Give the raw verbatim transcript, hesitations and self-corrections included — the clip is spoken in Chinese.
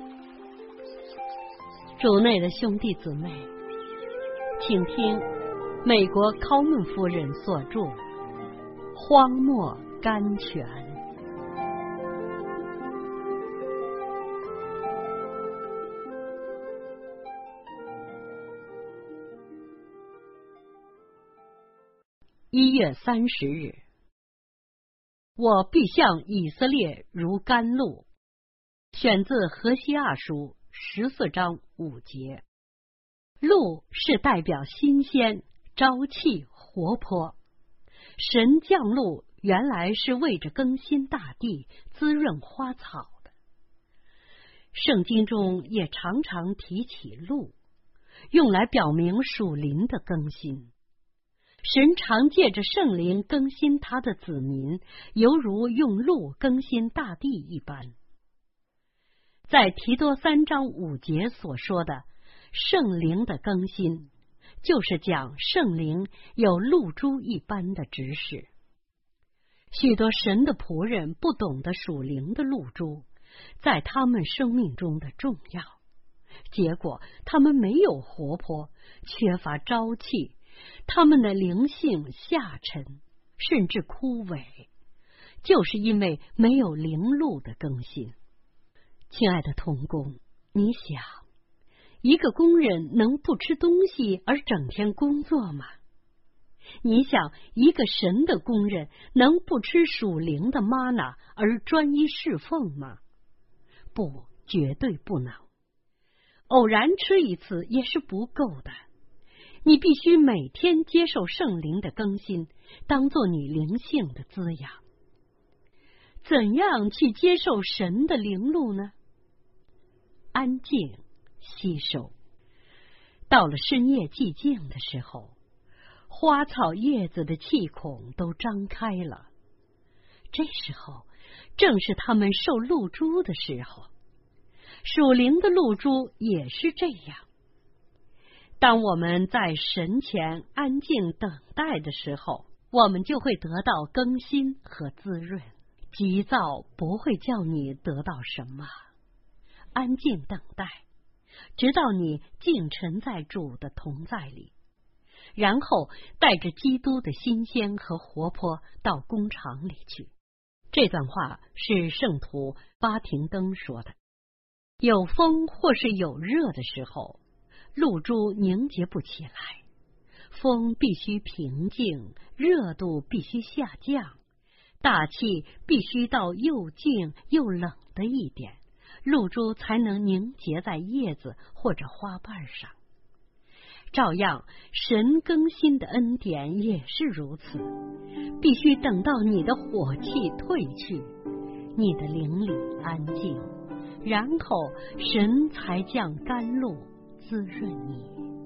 主内的兄弟姊妹，请听美国考门夫人所著《荒漠甘泉》。一月三十日，我必向以色列如甘露。选自何西阿书十四章五节。露是代表新鲜、朝气、活泼。神降露原来是为着更新大地、滋润花草的。圣经中也常常提起露，用来表明属灵的更新。神常借着圣灵更新他的子民，犹如用露更新大地一般。在提多三章五节所说的圣灵的更新，就是讲圣灵有露珠一般的指示。许多神的仆人不懂得属灵的露珠在他们生命中的重要，结果他们没有活泼，缺乏朝气，他们的灵性下沉，甚至枯萎，就是因为没有灵露的更新。亲爱的同工，你想，一个工人能不吃东西而整天工作吗？你想，一个神的工人能不吃属灵的玛纳而专一侍奉吗？不，绝对不能。偶然吃一次也是不够的。你必须每天接受圣灵的更新，当作你灵性的滋养。怎样去接受神的灵露呢？安静吸收。到了深夜寂静的时候，花草叶子的气孔都张开了，这时候正是他们受露珠的时候。属灵的露珠也是这样。当我们在神前安静等待的时候，我们就会得到更新和滋润。急躁不会叫你得到什么。安静等待，直到你静沉在主的同在里，然后带着基督的新鲜和活泼到工厂里去。这段话是圣徒巴廷登说的。有风或是有热的时候，露珠凝结不起来，风必须平静，热度必须下降，大气必须到又静又冷的一点，露珠才能凝结在叶子或者花瓣上。照样，神更新的恩典也是如此，必须等到你的火气退去，你的灵里安静，然后神才降甘露滋润你。